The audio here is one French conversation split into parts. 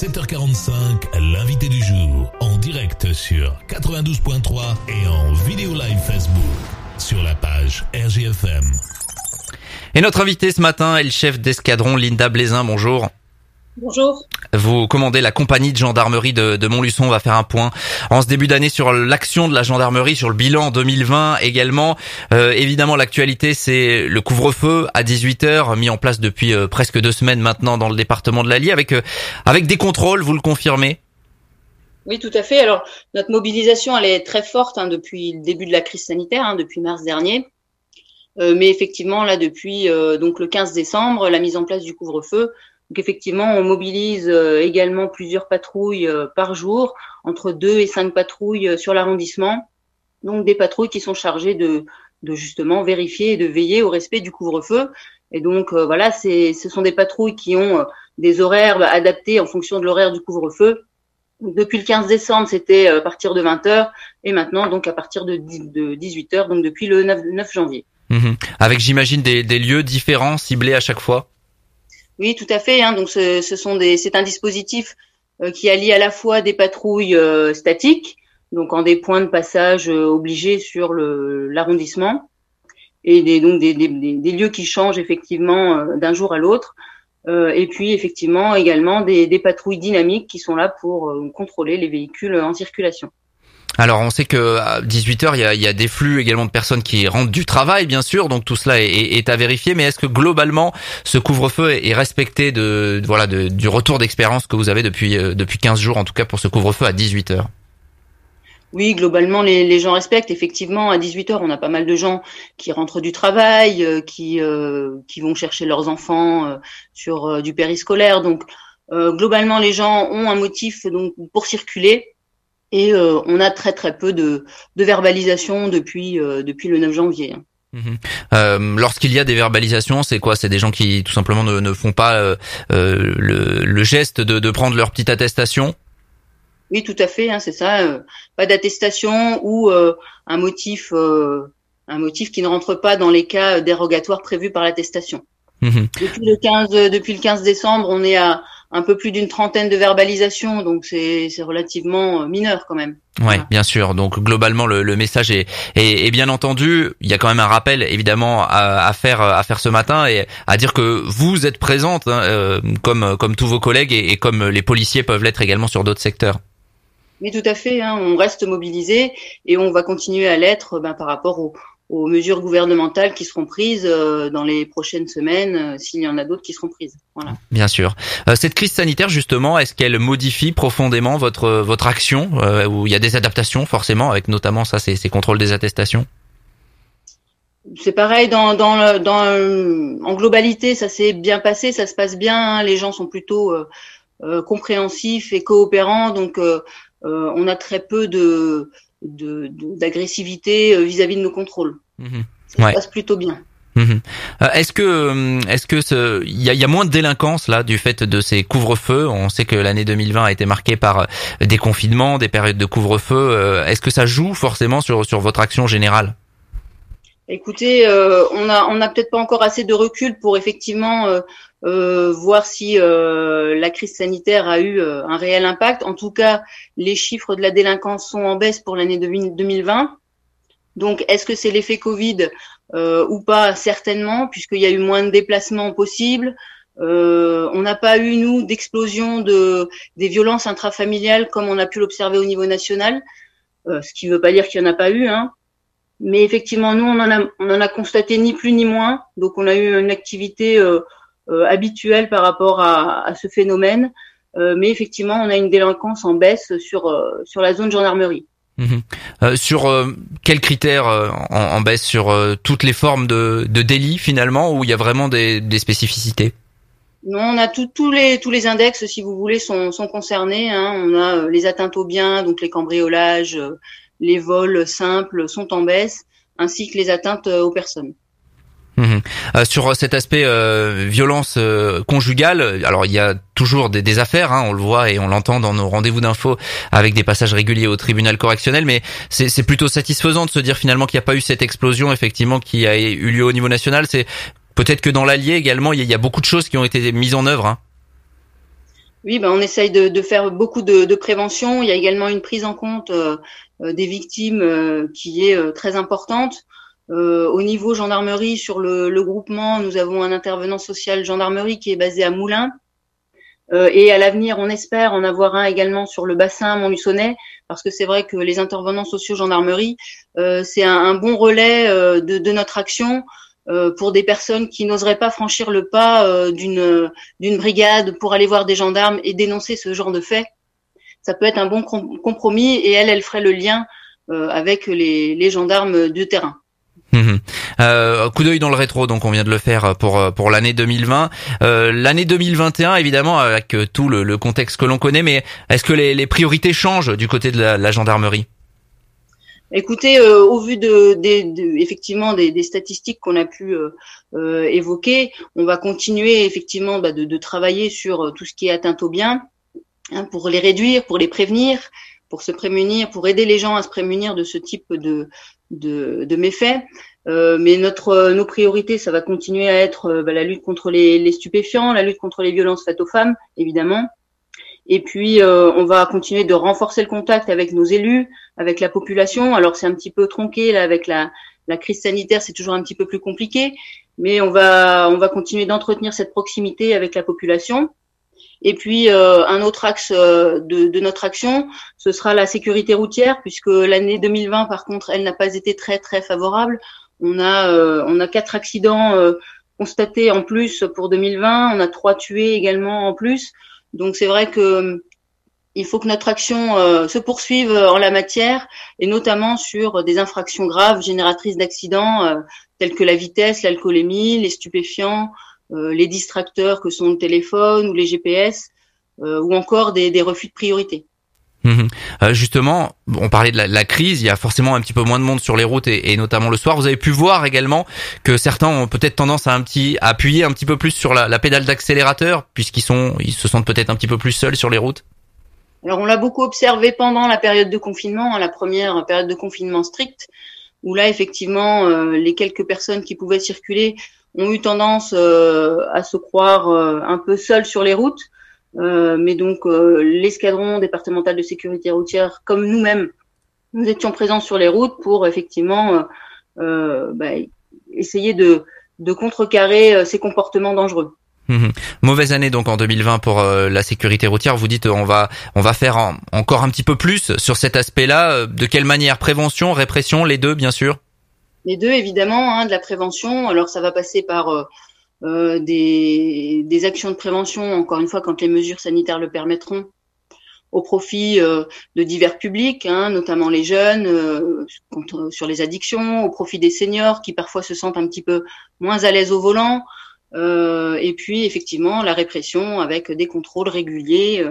7h45, l'invité du jour, en direct sur 92.3 et en vidéo live Facebook, sur la page RGFM. Et notre invité ce matin est le chef d'escadron Linda Blaisin, bonjour. Bonjour. Vous commandez la compagnie de gendarmerie de Montluçon. On va faire un point en ce début d'année sur l'action de la gendarmerie, sur le bilan 2020 également. Évidemment, l'actualité, c'est le couvre-feu à 18h, mis en place depuis presque 2 semaines maintenant dans le département de l'Allier, avec des contrôles, vous le confirmez? Oui, tout à fait. Alors, notre mobilisation, elle est très forte depuis le début de la crise sanitaire, depuis mars dernier. Mais effectivement, là, depuis donc le 15 décembre, la mise en place du couvre-feu. Donc effectivement, on mobilise également plusieurs patrouilles par jour, entre 2 et 5 patrouilles sur l'arrondissement. Donc des patrouilles qui sont chargées de justement vérifier et de veiller au respect du couvre-feu. Et donc voilà, ce sont des patrouilles qui ont des horaires adaptés en fonction de l'horaire du couvre-feu. Depuis le 15 décembre, c'était à partir de 20h et maintenant donc à partir de 18h, donc depuis le 9 janvier. Avec, j'imagine, des lieux différents ciblés à chaque fois. Oui, tout à fait. Donc c'est un dispositif qui allie à la fois des patrouilles statiques, donc en des points de passage obligés sur l'arrondissement, et des lieux qui changent effectivement d'un jour à l'autre. Et puis effectivement également des patrouilles dynamiques qui sont là pour contrôler les véhicules en circulation. Alors on sait que à 18h il y a des flux également de personnes qui rentrent du travail, bien sûr, donc tout cela est à vérifier, mais est-ce que globalement ce couvre-feu est respecté du retour d'expérience que vous avez depuis 15 jours en tout cas pour ce couvre-feu à 18h? Oui, globalement les gens respectent. Effectivement, à 18h, on a pas mal de gens qui rentrent du travail, qui vont chercher leurs enfants sur du périscolaire. Donc globalement les gens ont un motif donc pour circuler. Et on a très très peu de verbalisation depuis le 9 janvier. Lorsqu'il y a des verbalisations, c'est quoi? C'est des gens qui tout simplement ne font pas le geste de prendre leur petite attestation? Oui, tout à fait, c'est ça. Pas d'attestation ou un motif qui ne rentre pas dans les cas dérogatoires prévus par l'attestation. Depuis le 15 décembre, on est à un peu plus d'une trentaine de verbalisations, donc c'est relativement mineur quand même. Ouais, voilà. Bien sûr. Donc globalement le message est bien entendu. Il y a quand même un rappel évidemment à faire ce matin et à dire que vous êtes présente comme tous vos collègues et comme les policiers peuvent l'être également sur d'autres secteurs. Oui, tout à fait. On reste mobilisé et on va continuer à l'être par rapport aux mesures gouvernementales qui seront prises dans les prochaines semaines, s'il y en a d'autres qui seront prises. Voilà. Bien sûr. Cette crise sanitaire, justement, est-ce qu'elle modifie profondément votre action, où il y a des adaptations forcément, avec notamment ces contrôles des attestations? C'est pareil en globalité, ça s'est bien passé, ça se passe bien. Les gens sont plutôt compréhensifs et coopérants, donc on a très peu d'agressivité vis-à-vis de nos contrôles. Ça se passe plutôt bien. Est-ce que il y a moins de délinquance là du fait de ces couvre-feux? On sait que l'année 2020 a été marquée par des confinements, des périodes de couvre-feu. Est-ce que ça joue forcément sur votre action générale? Écoutez, on a peut-être pas encore assez de recul pour effectivement voir si la crise sanitaire a eu un réel impact. En tout cas, les chiffres de la délinquance sont en baisse pour l'année 2020. Donc, est-ce que c'est l'effet Covid ou pas? Certainement, puisqu'il y a eu moins de déplacements possibles. On n'a pas eu, nous, d'explosion des violences intrafamiliales comme on a pu l'observer au niveau national, ce qui ne veut pas dire qu'il n'y en a pas eu, Mais effectivement, nous, on en a constaté ni plus ni moins. Donc, on a eu une activité habituelle par rapport à ce phénomène. Mais effectivement, on a une délinquance en baisse sur la zone gendarmerie. Sur quels critères en baisse? Sur toutes les formes de délits finalement, ou il y a vraiment des spécificités? Non, on a tous les index, si vous voulez, sont concernés. On a les atteintes aux biens, donc les cambriolages, les vols simples sont en baisse, ainsi que les atteintes aux personnes. Sur cet aspect violence conjugale, alors il y a toujours des affaires, on le voit et on l'entend dans nos rendez-vous d'infos avec des passages réguliers au tribunal correctionnel, mais c'est plutôt satisfaisant de se dire finalement qu'il n'y a pas eu cette explosion effectivement qui a eu lieu au niveau national. C'est peut-être que dans l'Allier également il y a beaucoup de choses qui ont été mises en œuvre. Oui, ben on essaye de faire beaucoup de prévention. Il y a également une prise en compte des victimes qui est très importante. Au niveau gendarmerie, sur le groupement, nous avons un intervenant social gendarmerie qui est basé à Moulins. Et à l'avenir, on espère en avoir un également sur le bassin montluçonnais, parce que c'est vrai que les intervenants sociaux gendarmerie, c'est un bon relais de notre action pour des personnes qui n'oseraient pas franchir le pas d'une brigade pour aller voir des gendarmes et dénoncer ce genre de fait. Ça peut être un bon compromis, et elle ferait le lien avec les gendarmes du terrain. Coup d'œil dans le rétro, donc on vient de le faire pour l'année 2020, l'année 2021 évidemment avec tout le contexte que l'on connaît, mais est-ce que les priorités changent du côté de la gendarmerie? Écoutez, au vu effectivement des statistiques qu'on a pu évoquer, on va continuer effectivement de travailler sur tout ce qui est atteinte aux biens, hein, pour les réduire, pour les prévenir, pour se prémunir, pour aider les gens à se prémunir de ce type de méfaits. Mais nos priorités, ça va continuer à être la lutte contre les stupéfiants, la lutte contre les violences faites aux femmes, évidemment. Et puis, on va continuer de renforcer le contact avec nos élus, avec la population. Alors, c'est un petit peu tronqué là avec la crise sanitaire, c'est toujours un petit peu plus compliqué, mais on va continuer d'entretenir cette proximité avec la population. Et puis, un autre axe de notre action, ce sera la sécurité routière, puisque l'année 2020, par contre, elle n'a pas été très très favorable. On a 4 accidents constatés en plus pour 2020. On a 3 tués également en plus. Donc c'est vrai que il faut que notre action se poursuive en la matière, et notamment sur des infractions graves génératrices d'accidents telles que la vitesse, l'alcoolémie, les stupéfiants, les distracteurs que sont le téléphone ou les GPS, ou encore des refus de priorité. Justement, on parlait de la crise, il y a forcément un petit peu moins de monde sur les routes et notamment le soir. Vous avez pu voir également que certains ont peut-être tendance à appuyer un petit peu plus sur la pédale d'accélérateur, puisqu'ils se sentent peut-être un petit peu plus seuls sur les routes. Alors on l'a beaucoup observé pendant la période de confinement, la première période de confinement strict, où là effectivement les quelques personnes qui pouvaient circuler ont eu tendance à se croire un peu seuls sur les routes. Mais donc l'escadron départemental de sécurité routière, comme nous-mêmes, nous étions présents sur les routes pour effectivement essayer de contrecarrer ces comportements dangereux. Mauvaise année donc en 2020 pour la sécurité routière. Vous dites on va faire encore un petit peu plus sur cet aspect-là. De quelle manière? Prévention, répression, les deux bien sûr? Les deux évidemment, hein, de la prévention. Alors ça va passer par des actions de prévention, encore une fois quand les mesures sanitaires le permettront, au profit de divers publics, hein, notamment les jeunes, sur les addictions, au profit des seniors qui parfois se sentent un petit peu moins à l'aise au volant, et puis effectivement la répression avec des contrôles réguliers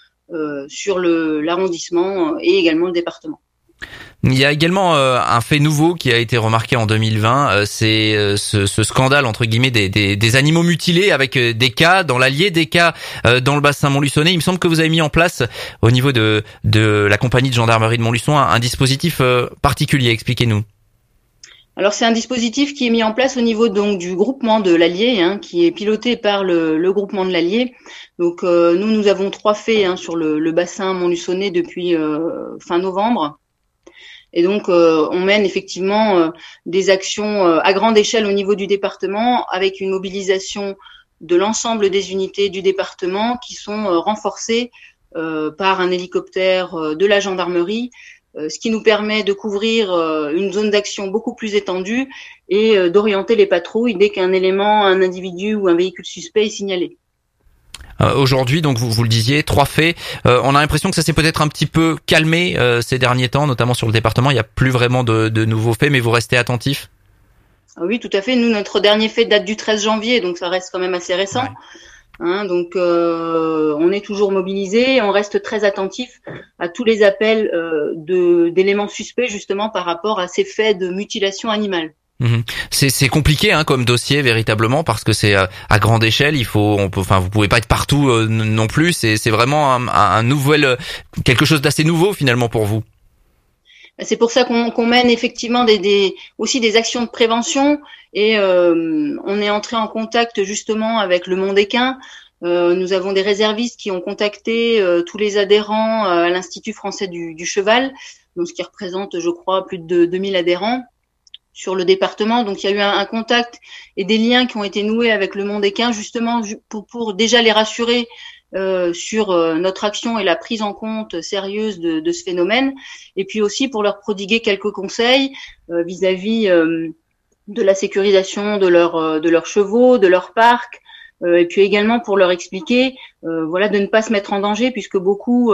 sur l'arrondissement et également le département. Il y a également un fait nouveau qui a été remarqué en 2020, c'est ce scandale entre guillemets des animaux mutilés, avec des cas dans l'Allier, des cas dans le bassin montluçonnais. Il me semble que vous avez mis en place au niveau de la compagnie de gendarmerie de Montluçon un dispositif particulier. Expliquez-nous. Alors c'est un dispositif qui est mis en place au niveau donc du groupement de l'Allier, hein, qui est piloté par le groupement de l'Allier. Donc nous avons 3 faits, hein, sur le bassin montluçonnais depuis fin novembre. Et donc, on mène effectivement des actions à grande échelle au niveau du département, avec une mobilisation de l'ensemble des unités du département qui sont renforcées par un hélicoptère de la gendarmerie, ce qui nous permet de couvrir une zone d'action beaucoup plus étendue et d'orienter les patrouilles dès qu'un élément, un individu ou un véhicule suspect est signalé. Aujourd'hui, donc vous le disiez, 3 faits. On a l'impression que ça s'est peut-être un petit peu calmé ces derniers temps, notamment sur le département. Il n'y a plus vraiment de nouveaux faits, mais vous restez attentifs? Oui, tout à fait. Nous, notre dernier fait date du 13 janvier, donc ça reste quand même assez récent. Ouais. Hein, donc, on est toujours mobilisés, on reste très attentif à tous les appels d'éléments suspects, justement par rapport à ces faits de mutilation animale. C'est compliqué, hein, comme dossier véritablement, parce que c'est à grande échelle. Vous pouvez pas être partout non plus. C'est vraiment un nouvel, quelque chose d'assez nouveau finalement pour vous. C'est pour ça qu'on mène effectivement aussi des actions de prévention, et on est entré en contact justement avec le Mont-des-Quins, Nous avons des réservistes qui ont contacté tous les adhérents à l'Institut français du cheval, donc ce qui représente, je crois, plus de 2000 adhérents sur le département. Donc il y a eu un contact et des liens qui ont été noués avec le monde équin, justement pour déjà les rassurer sur notre action et la prise en compte sérieuse de ce phénomène, et puis aussi pour leur prodiguer quelques conseils vis-à-vis de la sécurisation de leurs chevaux, de leur parc, et puis également pour leur expliquer de ne pas se mettre en danger, puisque beaucoup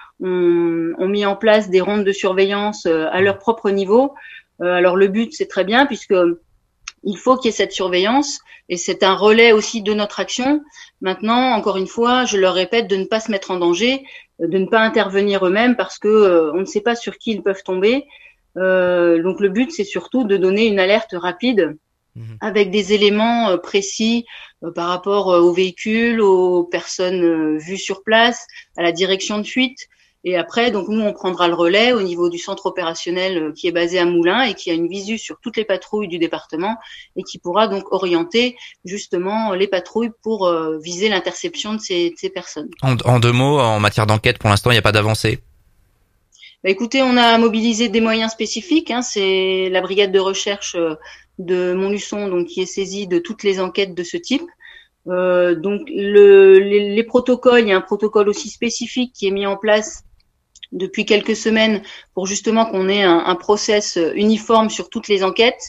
ont mis en place des rondes de surveillance à leur propre niveau. Alors le but, c'est très bien, puisque il faut qu'il y ait cette surveillance, et c'est un relais aussi de notre action. Maintenant, encore une fois, je leur répète de ne pas se mettre en danger, de ne pas intervenir eux-mêmes, parce que on ne sait pas sur qui ils peuvent tomber. Donc le but, c'est surtout de donner une alerte rapide avec des éléments précis par rapport aux véhicules, aux personnes vues sur place, à la direction de fuite. Et après, donc nous, on prendra le relais au niveau du centre opérationnel qui est basé à Moulins et qui a une visu sur toutes les patrouilles du département et qui pourra donc orienter justement les patrouilles pour viser l'interception de ces personnes. En 2 mots, en matière d'enquête, pour l'instant, il n'y a pas d'avancée. Écoutez, on a mobilisé des moyens spécifiques. C'est la brigade de recherche de Montluçon, donc qui est saisie de toutes les enquêtes de ce type. Donc les protocoles, il y a un protocole aussi spécifique qui est mis en place depuis quelques semaines pour justement qu'on ait un process uniforme sur toutes les enquêtes.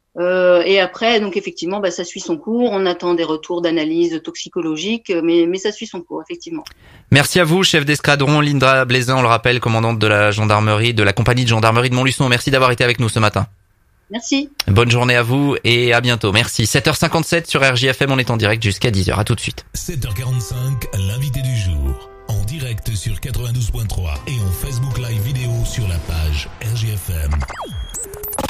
Et après, donc effectivement, ça suit son cours. On attend des retours d'analyse toxicologique, mais ça suit son cours, effectivement. Merci à vous, chef d'escadron Linda Blaisin, on le rappelle, commandante de la gendarmerie, de la compagnie de gendarmerie de Montluçon. Merci d'avoir été avec nous ce matin. Merci. Bonne journée à vous et à bientôt. Merci. 7h57 sur RJFM, on est en direct jusqu'à 10h. À tout de suite. 7h45, l'invité du jour. En direct sur 92.3 et en Facebook Live vidéo sur la page RJFM.